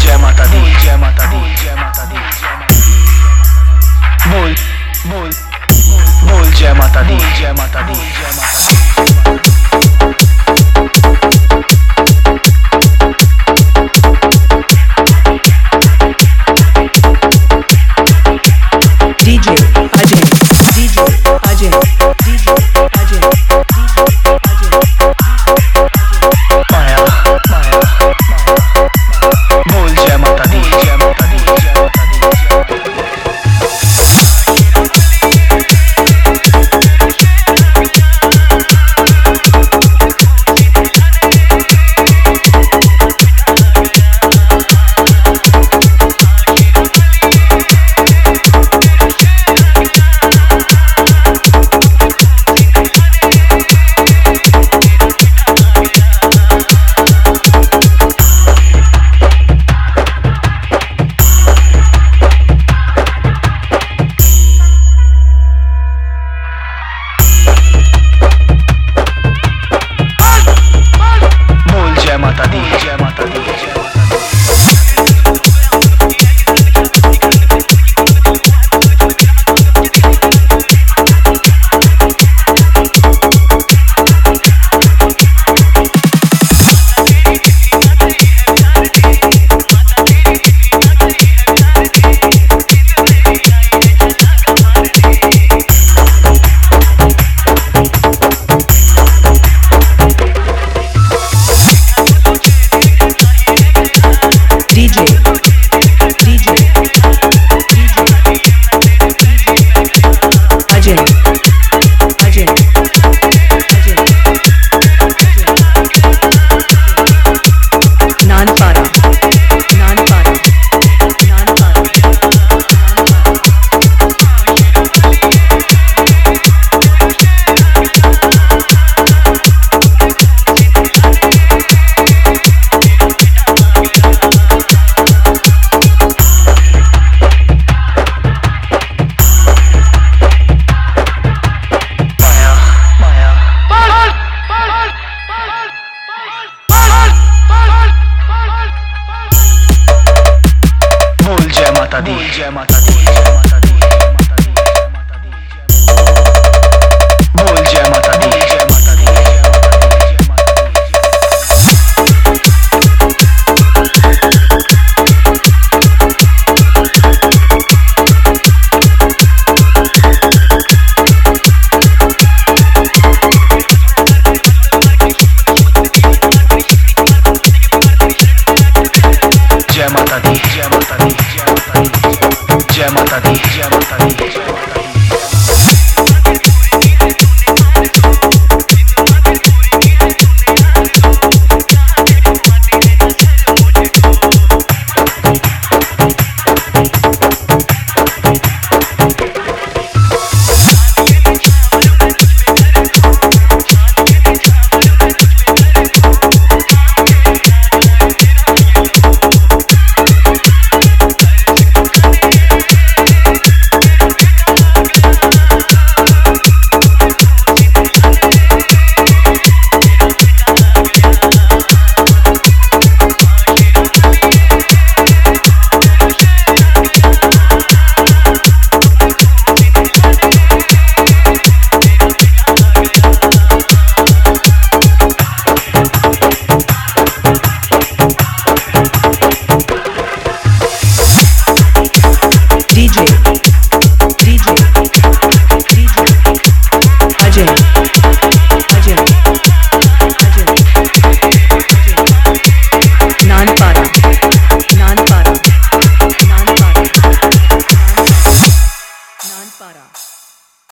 जय माता दी, जय माता दी, जय माता दी, बोल बोल बोल जय माता दी, जय माता दी, जय माता दी। DJ Ajay, DJ Ajay, DJ Ajay, DJ Ajay, माया माया बोल जय माता दी, जय माता दी, जय माता दी, जय माता दी, जय माता दी, बोल जय माता दी, जय माता दी, जय माता दी, जय माता दी, जय माता दी, जय माता दी, जय माता दी, जय